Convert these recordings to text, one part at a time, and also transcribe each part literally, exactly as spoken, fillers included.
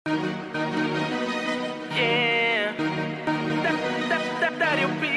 Yeah. Dario P.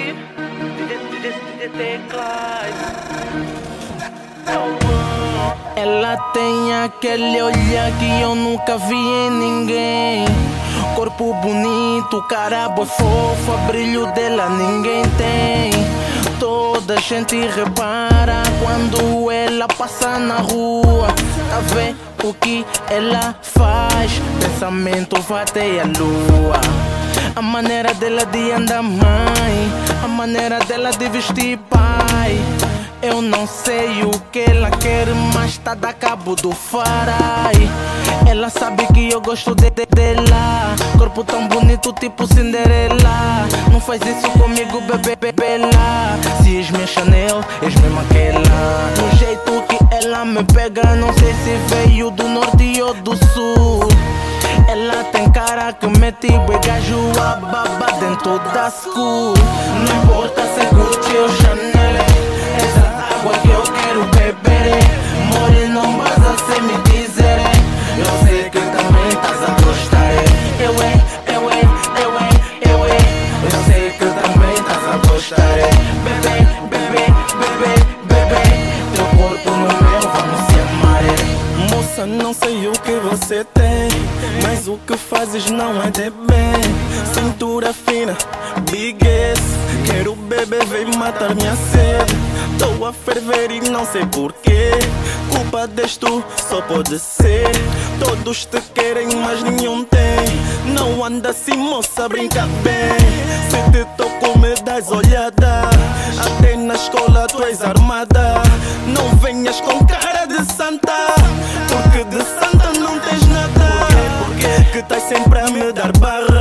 Ela tem aquele olhar que eu nunca vi em ninguém. Corpo bonito, cara boa fofa, brilho dela ninguém tem. Toda gente repara quando ela passa na rua. A ver o que ela faz, pensamento bate a lua. A maneira dela de andar, mãe, a maneira dela de vestir, pai. Eu não sei o que ela quer, mas tá da cabo do farai. Ela sabe que eu gosto de, de, dela. Corpo tão bonito, tipo Cinderela. Não faz isso comigo, bebê, bebê lá. Se és minha Chanel, és mesmo aquela. Do jeito que ela me pega, não sei se veio do norte ou do sul. Ela tem cara que mete boi gajo a baba dentro da school. Não importa se é Gucci ou Chanel, essa água que eu quero beber. More, não vas a ser me dizer. Eu sei que também estás a gostar. Eu é, eu é, eu é, eu é. Eu sei que também estás a gostar. Bebê, bebê, bebê, bebê. Teu corpo no meu, vamos se amar. Moça, não sei o que você tem, mas o que fazes não é de bem. Cintura fina, big ass. Quero beber, vem matar minha sede. Tô a ferver e não sei porquê. Culpa deste tu, só pode ser. Todos te querem, mas nenhum tem. Não anda assim, moça, brinca bem. Se te toco, me das olhada. Até na escola tu és armada. Não venhas com cara de santa, porque de santa não tens nada. Porque que estás sempre a me dar barra.